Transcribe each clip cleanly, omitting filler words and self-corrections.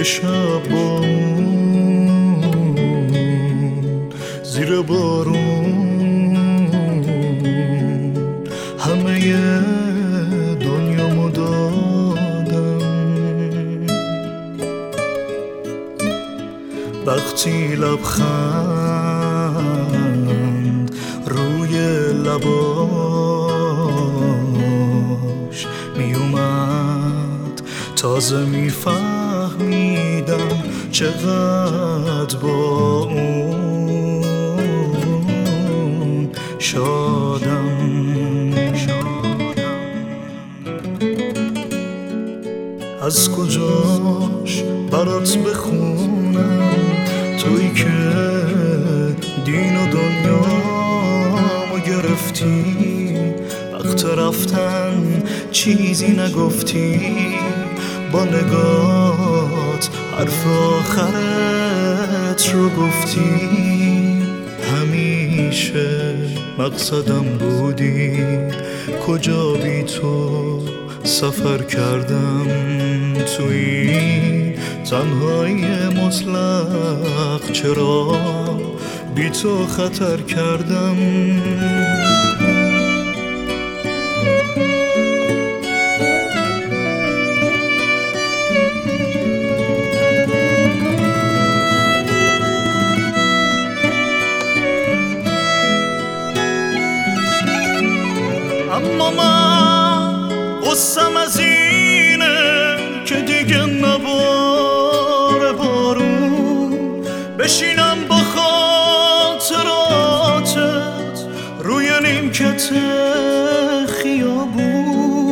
شب با اون زیر بارون همه دنیامو دادم. وقتی لبخند روی لباش می اومد تازه میفهمیدم چقدر با اون شادم. از کجاش برات بخونم تویی که دین و دنیامو گرفتی، وقت رفتن چیزی نگفتی، با نگات حرف آخرت رو گفتی. همیشه مقصدم بودی، کجا بی تو سفر کردم، توی تنهایی مطلق چرا بی تو خطر کردم. اما من قصم از اینه که دیگه نباره بارون بشینم با خاطراتت روی نیمکت خیابون.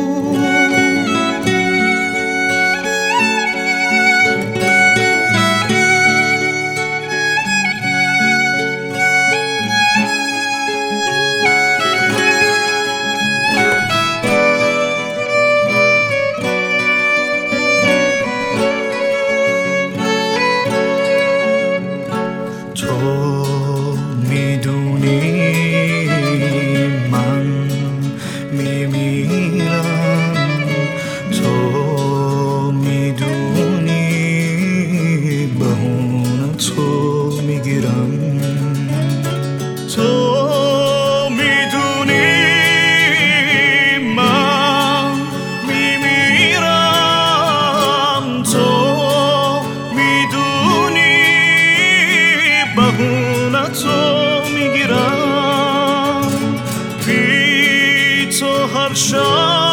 تو میدونی من میمیرم، تو میدونی بهونه تو میگیرم، تو میدونی من میمیرم، تو میدونی بهونه تو میگیرم، بی تو هر شب